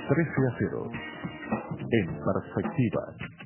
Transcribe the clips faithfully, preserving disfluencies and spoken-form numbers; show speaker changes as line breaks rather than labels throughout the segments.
trece a cero. En perspectiva.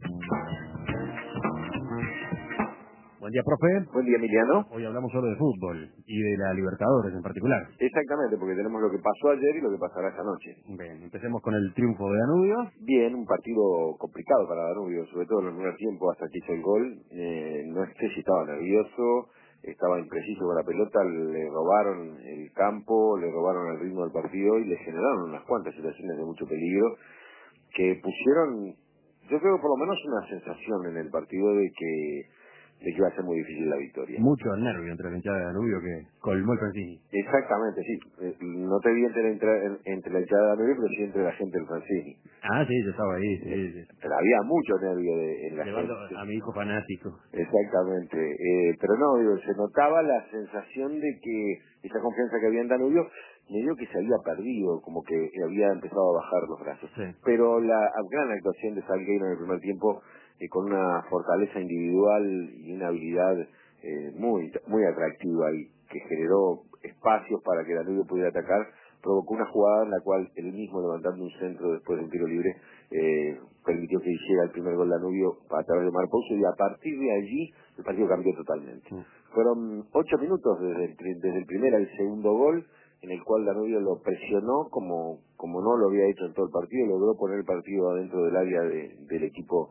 Buen día, profe.
Buen día, Emiliano.
Hoy hablamos solo de fútbol y de la Libertadores en particular.
Exactamente, porque tenemos lo que pasó ayer y lo que pasará esta noche.
Bien, empecemos con el triunfo de Danubio.
Bien, un partido complicado para Danubio, sobre todo en el primer tiempo hasta que hizo el gol. Eh, no sé si estaba nervioso, estaba impreciso con la pelota, le robaron el campo, le robaron el ritmo del partido y le generaron unas cuantas situaciones de mucho peligro que pusieron, yo creo por lo menos una sensación en el partido de que de que iba a ser muy difícil la victoria.
Mucho nervio entre la hinchada de Danubio que colmó el Francini.
Exactamente, sí. Eh, No te vi entre la, entra- entre la hinchada de Danubio, pero sí entre la gente del Francini.
Ah, sí, yo estaba ahí. Sí, sí.
Pero había mucho nervio de, en la
Llevando
gente.
a mi hijo fanático.
Exactamente. Eh, pero no, digo, se notaba la sensación de que esa confianza que había en Danubio, medio que se había perdido, como que había empezado a bajar los brazos.
Sí.
Pero la gran actuación de Salgueiro en el primer tiempo, eh, con una fortaleza individual y una habilidad eh, muy muy atractiva y que generó espacios para que Danubio pudiera atacar, provocó una jugada en la cual él mismo, levantando un centro después de un tiro libre, eh, permitió que hiciera el primer gol Danubio a través de Marpouso, y a partir de allí el partido cambió totalmente.
Sí.
Fueron ocho minutos desde el, pri- desde el primer al segundo gol, en el cual Danubio lo presionó como, como no lo había hecho en todo el partido, logró poner el partido adentro del área de- del equipo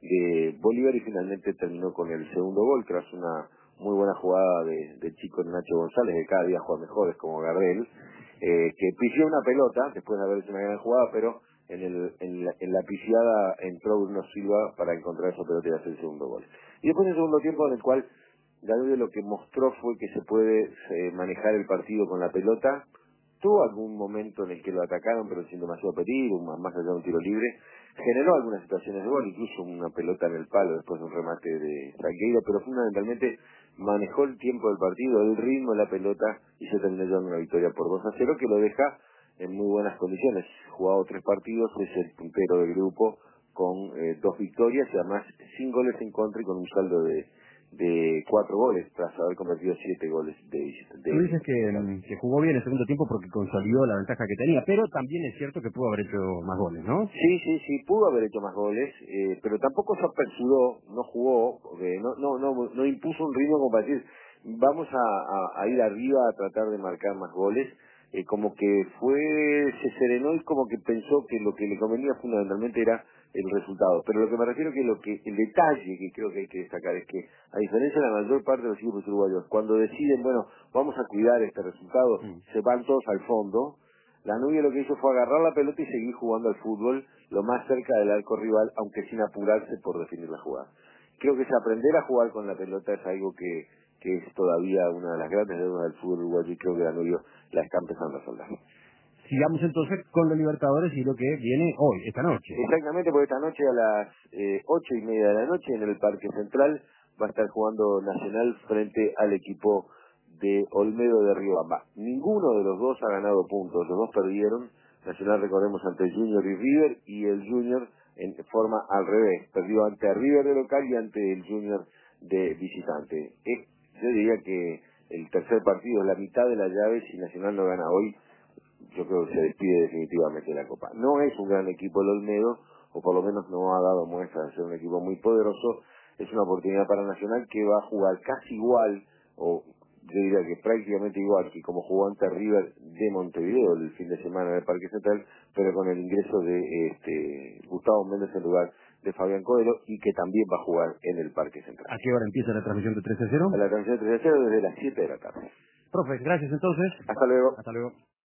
de Bolívar y finalmente terminó con el segundo gol tras una muy buena jugada de, del chico Nacho González, que cada día juega mejores como Gardel, eh, que pifió una pelota después de haber hecho una gran jugada, pero en, el, en, la, en la pifiada entró Bruno Silva para encontrar esa pelota y hacer el segundo gol. Y después el segundo tiempo en el cual Danubio lo que mostró fue que se puede eh, manejar el partido con la pelota. Tuvo algún momento en el que lo atacaron, pero sin demasiado peligro, más más allá de un tiro libre. Generó algunas situaciones de gol, incluso una pelota en el palo después de un remate de Salgueiro, pero fundamentalmente manejó el tiempo del partido, el ritmo de la pelota y se terminó llevando una victoria por dos a cero que lo deja en muy buenas condiciones. Jugado tres partidos, es el puntero del grupo con eh, dos victorias y además sin goles en contra y con un saldo de de cuatro goles tras haber convertido siete goles de visitante.
Tú dices que, mm, que jugó bien el segundo tiempo porque consolidó la ventaja que tenía, pero también es cierto que pudo haber hecho más goles, ¿no?
Sí, sí, sí, pudo haber hecho más goles, eh, pero tampoco se apresuró, no jugó, porque no, no, no, no impuso un ritmo como para decir, vamos a, a, a ir arriba a tratar de marcar más goles, eh, como que fue, se serenó y como que pensó que lo que le convenía fundamentalmente era el resultado. Pero lo que me refiero que lo que, el detalle que creo que hay que destacar es que, a diferencia de la mayor parte de los equipos uruguayos, cuando deciden, bueno, vamos a cuidar este resultado,
Mm.
se van todos al fondo. Danubio lo que hizo fue agarrar la pelota y seguir jugando al fútbol lo más cerca del arco rival, aunque sin apurarse por definir la jugada. Creo que es aprender a jugar con la pelota es algo que, que es todavía una de las grandes deudas del fútbol uruguayo y creo que Danubio la está empezando a soldar.
Sigamos entonces con los Libertadores y lo que viene hoy, esta noche.
Exactamente, porque esta noche a las eh, ocho y media de la noche en el Parque Central va a estar jugando Nacional frente al equipo de Olmedo de Riobamba. Ninguno de los dos ha ganado puntos, los dos perdieron. Nacional, recordemos, ante el Junior y River, y el Junior en forma al revés, perdió ante River de local y ante el Junior de visitante. Es, yo diría que el tercer partido, la mitad de la llave, si Nacional no gana hoy, yo creo que se despide definitivamente de la Copa. No es un gran equipo el Olmedo, o por lo menos no ha dado muestras de ser un equipo muy poderoso. Es una oportunidad para Nacional que va a jugar casi igual, o yo diría que prácticamente igual que como jugó ante River de Montevideo el fin de semana en el Parque Central, pero con el ingreso de este Gustavo Méndez en lugar de Fabián Coelho, y que también va a jugar en el Parque Central.
¿A qué hora empieza la transmisión de trece a cero?
A la transmisión de tres a cero desde las siete de la tarde.
Profe, gracias entonces.
Hasta luego.
Hasta luego.